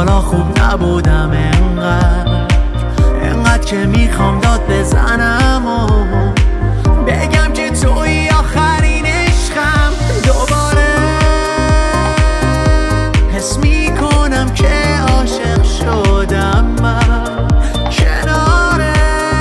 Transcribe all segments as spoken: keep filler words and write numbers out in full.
حالا خوب نبودم انقدر انقدر که میخوام داد بزنم و بگم که توی آخرین عشقم. دوباره حس میکنم که عاشق شدم من کنارت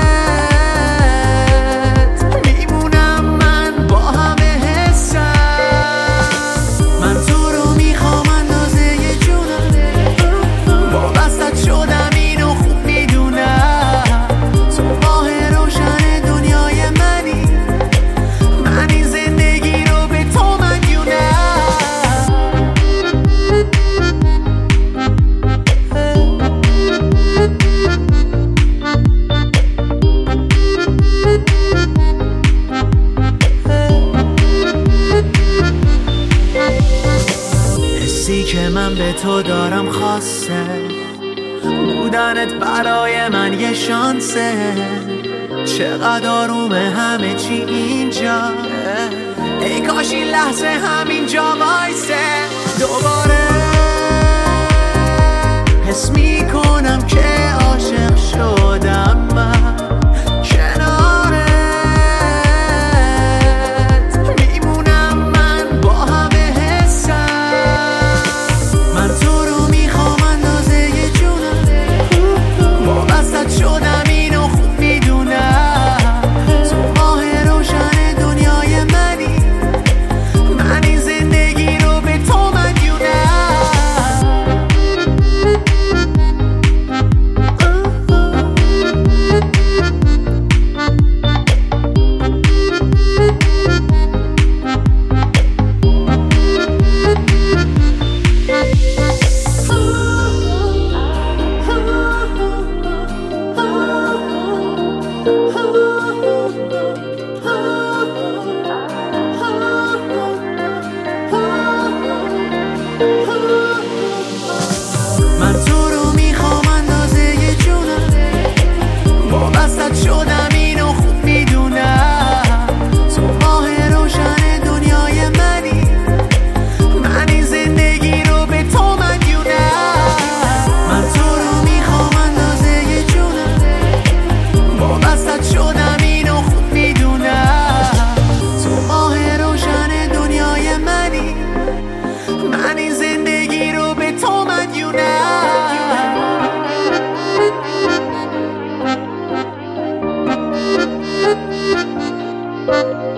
میمونم من با همه حسم. من تو رو میخوام اندازه جونم وابستت شدم اینو خوب میدونم. تو ماه روشن دنیای منی من این زندگی رو به تو مدیونم. حسی که من به تو دارم خاصه بودنت برای من یه شانسه. چقدر آرومه همه چی اینجا ای کاش این لحظه همینجا وایسه. دوباره حس میکنم که عاشق شدم من کنارت میمونم من با همه حسم. من تو رو میخوام اندازه جونم وابستت شدم اینو خوب میدونم. تو ماه روشن دنیای منی من این زندگی رو به تو مدیونم. من تو رو میخوام اندازه جونم وابستت شدم اینو خوب میدونم. تو ماه روشن دنیای منی من این زندگی رو به تو مدیونم. من تو رو میخوام اندازه جونم وابستت شدم اینو خوب میدونم. تو ماه روشن دنیای منی من این زندگی رو به تو مدیونم.